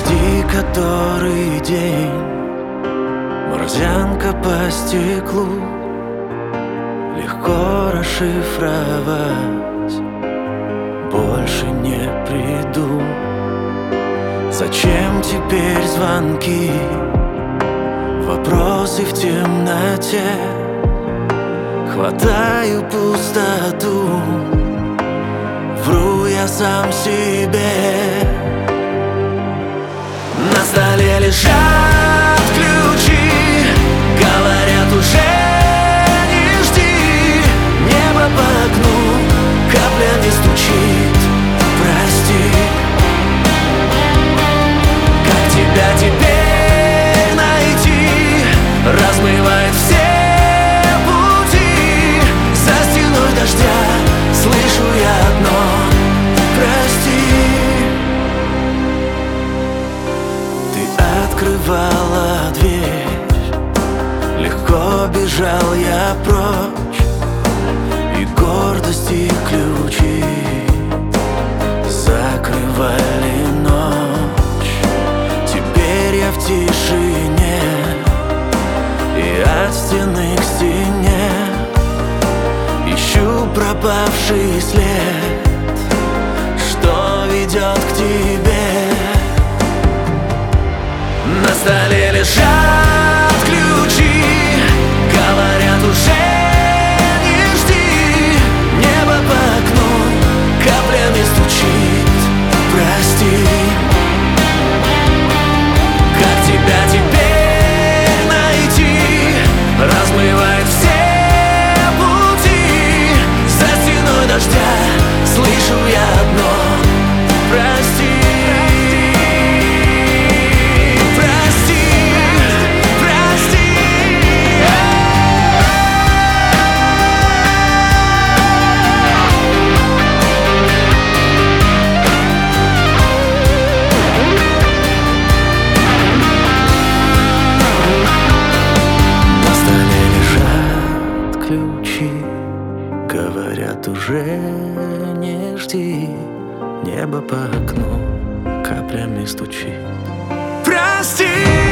Жди который день, морзянка по стеклу, легко расшифровать, больше не приду. Зачем теперь звонки, вопросы в темноте? Хватаю пустоту, вру я сам себе. На столе лежат ключи, говорят уже не жди. Небо по окну каплями стучит, прости. Как тебя теперь найти? Размывает все пути. За стеной дождя слышу я одно: прости. Ты открывала дверь, легко бежал я прочь, и гордость, и ключи закрывали ночь. Теперь я в тишине, и от стены к стене ищу пропавший след, что ведет к тебе. На столе лежат ключи, говорят уже не жди. Небо по окну каплями стучит, прости. Как тебя теперь найти? Размывает все пути. За стеной дождя слышу я одно: прости. Ключи, говорят уже не жди. Небо по окну каплями стучит, прости.